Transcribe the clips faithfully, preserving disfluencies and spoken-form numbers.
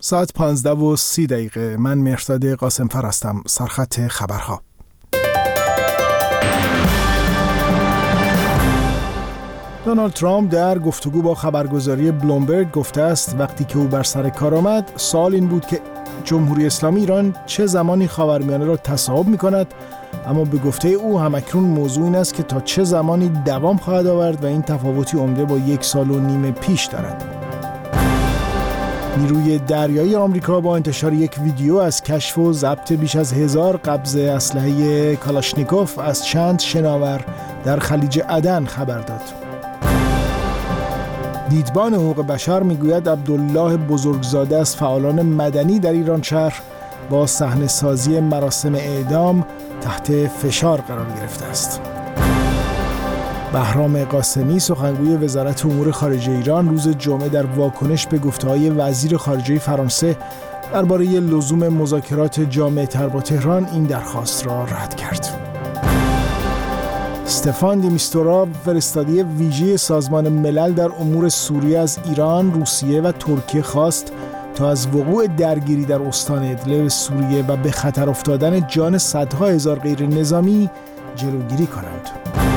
ساعت پانزده و سی دقیقه. من مهرداد قاسم‌فر هستم. سرخط خبرها. دونالد ترامپ در گفتگو با خبرگزاری بلومبرگ گفته است وقتی که او بر سر کار آمد سوال این بود که جمهوری اسلامی ایران چه زمانی خاورمیانه را تصاحب می‌کند، اما به گفته او همکنون موضوع این است که تا چه زمانی دوام خواهد آورد و این تفاوتی عمده با یک سال و نیم پیش دارد. نیروی دریایی آمریکا با انتشار یک ویدیو از کشف و ضبط بیش از هزار قبض اسلحه کالاشنیکوف از چند شناور در خلیج عدن خبر داد. دیدبان حقوق بشر میگوید عبدالله بزرگزاده از فعالان مدنی در ایران شهر با صحنه‌سازی مراسم اعدام تحت فشار قرار گرفته است. بهرام قاسمی سخنگوی وزارت امور خارجه ایران روز جمعه در واکنش به گفته‌های وزیر خارجه فرانسه درباره لزوم مذاکرات جامع‌تر با تهران این درخواست را رد کرد. استفان دی میستورا فرستادی ویژه سازمان ملل در امور سوریه از ایران، روسیه و ترکیه خواست تا از وقوع درگیری در استان ادلب سوریه و به خطر افتادن جان صدها هزار غیر نظامی جلوگیری کنند.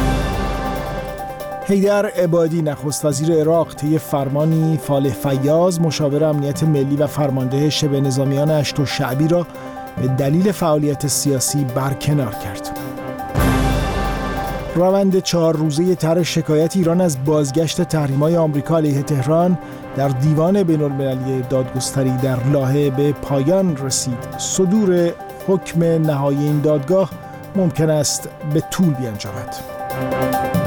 حیدر عبادی نخست وزیر عراق طی فرمانی فالح فیاض مشاور امنیت ملی و فرمانده شبه نظامیان اشت و شعبی را به دلیل فعالیت سیاسی برکنار کرد. روند چهار روزه طرح شکایت ایران از بازگشت تحریم‌های آمریکا علیه تهران در دیوان بین‌المللی دادگستری در لاهه به پایان رسید. صدور حکم نهایی این دادگاه ممکن است به طول بیانجامد.